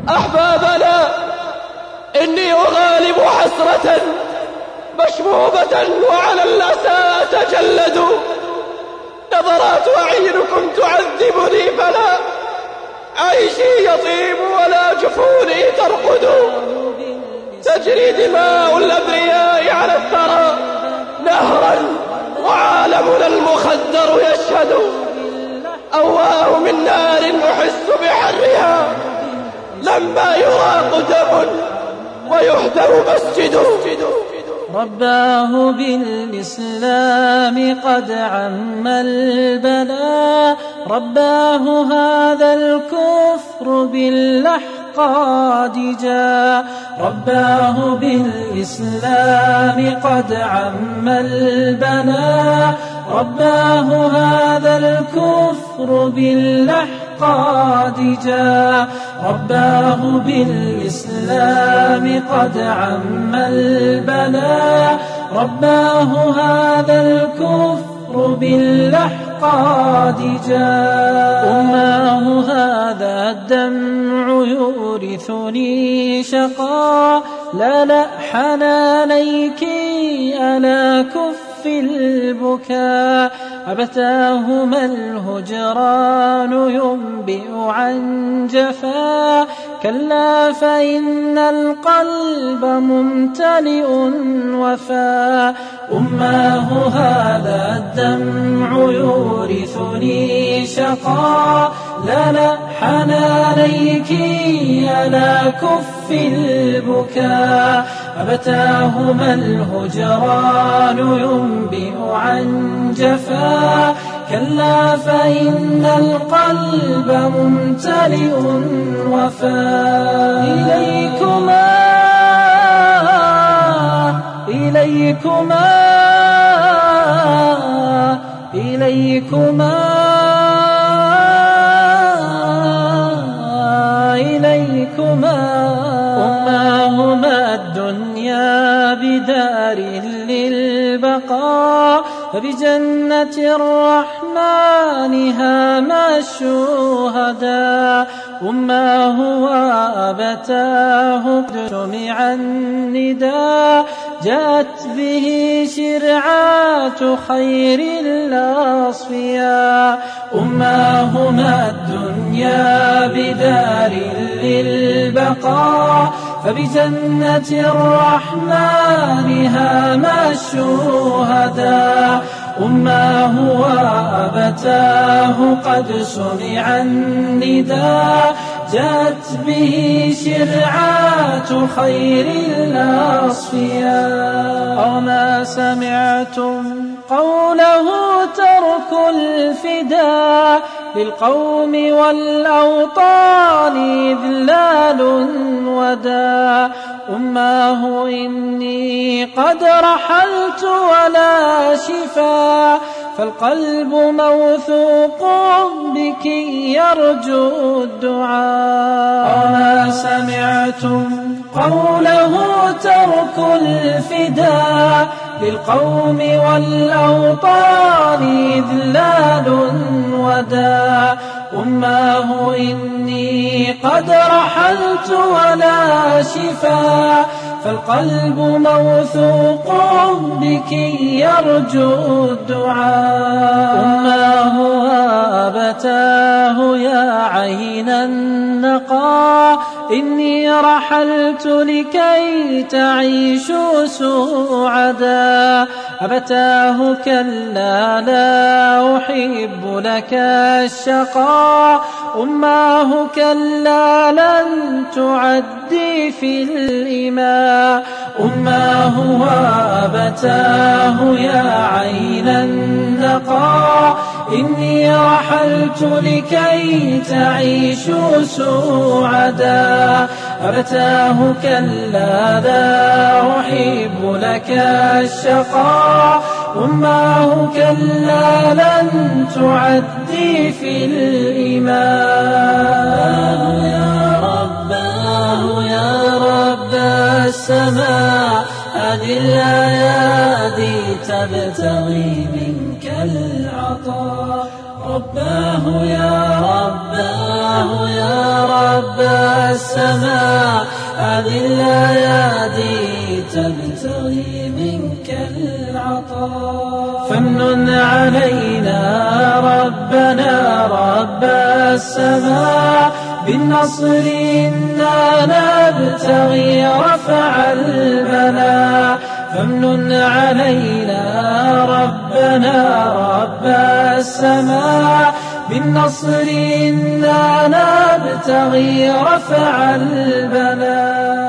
أحبابنا، إني أغالب حسرة مشبوبة وعلى الأسى أتجلد. نظرات أعينكم تعذبني، فلا عيشي يطيب ولا جفوني ترقد. تجري دماء الأبرياء على الثرى نهرا وعالمنا المخدر يشهد. أواه من نار أحس بحرها لما يراق دم ويهدم مسجد. رباه بالإسلام قد عم البلاء، رباه هذا الكفر بالأحقاد جاء. رباه بالإسلام قد عم البلاء، رباه هذا الكفر بالأحقاد جاء. رباه بالإسلام قد عم البلاء، رباه هذا الكفر بالأحقاد جاء. أماه هذا الدمع يورثني شقا، لا حنانيك ألا كف البكاء. أبتاهما الهجران ينبئ عن جفا، كلا فإن القلب ممتلئ وفا. أماه هذا الدمع يورثني شقا، لا حنانيك ألا كف البكاء. أبتاهما الهجران ينبئ عن جفا، كلا فإن القلب ممتلئ وفا. إليكما إليكما إليكما إليكما. أماهما الدنيا بدار للبقاء، فبجنة الرحمن هاما الشهداء. أماه وأبتاه سمع النداء، جاءت به شرعات خير الأصفياء. أماهما الدنيا بدار للبقاء، فبجنة الرحمن هاما الشهداء. أماه وأبتاه قد سمع النداء، جاءت به شرعات خير الأصفياء. أوما سمعتم قوله ترك الفداء، للقوم والأوطان إذلال وداء. أماه إني قد رحلت ولا شفاء، فالقلب موثوق بك يرجو الدعاء. أوما سمعتم قوله ترك الفداء، للقوم والأوطان إذلال وداء. أماه إني قد رحلت ولا شفاء، فالقلب موثوق بك يرجو الدعاء. أماه وأبتاه يا عين النقاء، إني رحلت لكي تعيشوا سعدا. أبتاه كلا لا أحب لك الشقاء، أماه كلا لن تعدي في الإماء. أماه وأبتاه يا عين النقاء، إني رحلت لكي تعيشوا سعدا. أبتاه كلا لا أحب لك الشقاء، أماه كلا لن تعدي في الإماء. يا رباه يا رب السماء، هذه الأيادي تبتغي منك العطاء. رباه يا رباه يا رب السماء هذه الأيادي تبتغي منك العطاء. فمن علينا ربنا رب السماء بالنصر إنا نبتغي رفع البلاء. فمن علينا ربنا رب السماء بالنصر إنا نبتغي رفع البلاء.